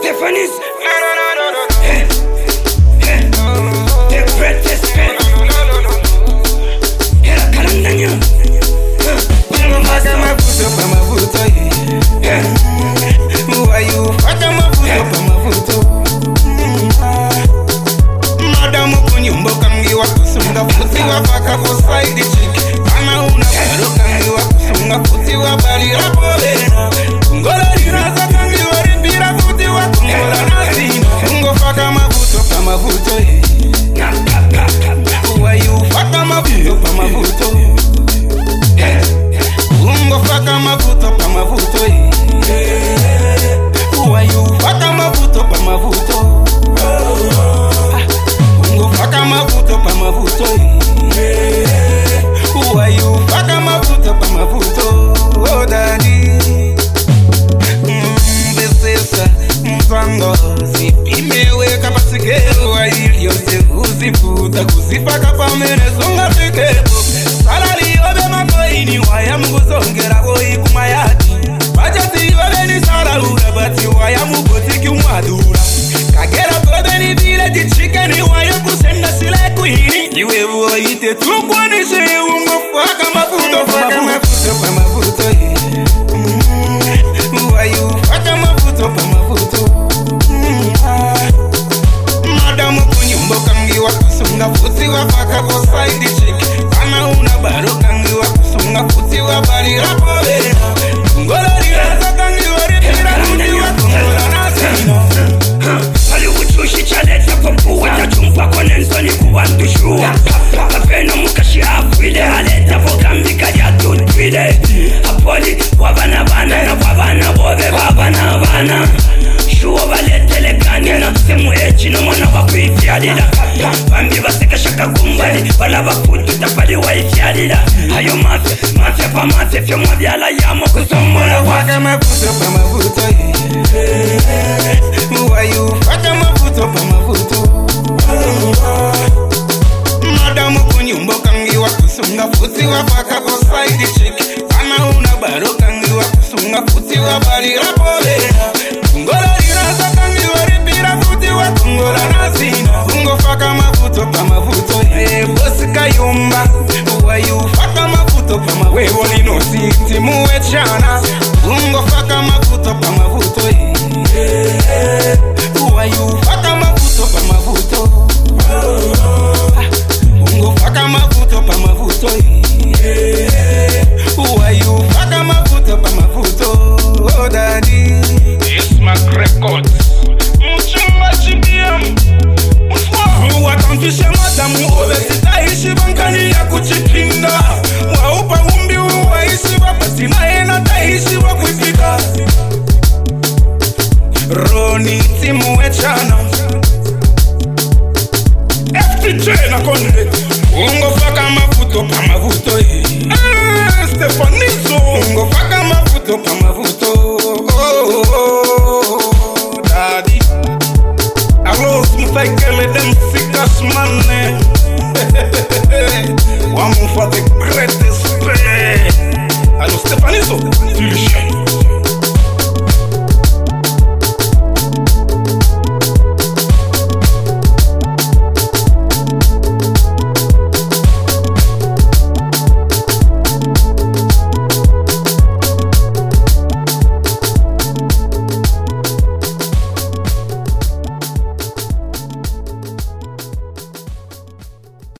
Stephanie's. The greatest pen. Era Kalandanya. Faka mafuto pa mafuto. Who are you? Faka mafuto pa mafuto. Madam kunyumbo kangiwa kusunga futi wa faka kusaidi chiki. Ana una baro kangiwa kusunga futi wa bali rapole. Ngola liraza kangiwa ripira futi wa kungola nasi. Ungo faka mafuto pa mafuto. Who are you? Faka mafuto pa mafuto. Ungo faka mafuto pa mafuto. Who are you? Faka mafuto pa mafuto. Ungo faka mafuto pa mafuto. Who are you? Faka mafuto pa mafuto. Oh daddy. Besesa mzango sipimewe kapasigero wa ilio kuzifuta kuzifaka pamene zonga pekepo salari obe makoini waya mguzongera boi kumayati bajati obe ni salaura bati waya mugotiki umwadura kagera tobe ni village chicken waya kusenda sile kuhini iwe boite tukwanishe ungo faka mafuto pa mafuto why you faka mafuto pa mafuto madam kunyumbo kangiwa kusunga futi wa faka kusaidi chiki ana una baro kangiwa kusunga futi wa bali rapole ngola liraza kangiwa ripira futi wa kungola nasino Pali uchushi chaleta popu wata chumpa konensoni kuwantushua Kapena mukashi afwile aleta vokambi kaya tutwile Apoli wabana bana na wabana bobe wabana bana Shuwa valetele kanina semu echi na mwana wakuifialila Bambi baseka shaka kumbali bala bakutu tapali waifialila Hayo mafya pa mafya fyo mwavyala yamo kusomola Faka mafuto pa mafuto. Who are you? Faka mafuto pa mafuto. Madam kunyumbo kangiwa kusunga futi wa faka kusaidi chiki ana una baro kangiwa kusunga futi wa bali rapole ngola liraza kangiwa ripira futi wa kungola nasino ungo faka mafuto pa mafuto. Bosi kayumba who are you? Faka mafuto pa mafuto. We woli no siti muwe chana ungo faka mafuto pa mafuto. Who are you? Faka mafuto pa mafuto. Ungo faka mafuto pa mafuto. Who are you? Faka mafuto pa mafuto. Oh daddy. Smack Records. Mchumba chibiam. Watamfishe matamu obesita ishi bankani ya kuchipinda waupa umbi waishi wapati nae na taishi wakuipika Roni timu wechana FTJ na konde ungo faka mafuto pa mafuto. Stephanizo ungo faka mafuto pa mafuto. Daddy Arroz mutakele dem sikas mane. One for the greatest play. Allo Stefanizo, tu le chien.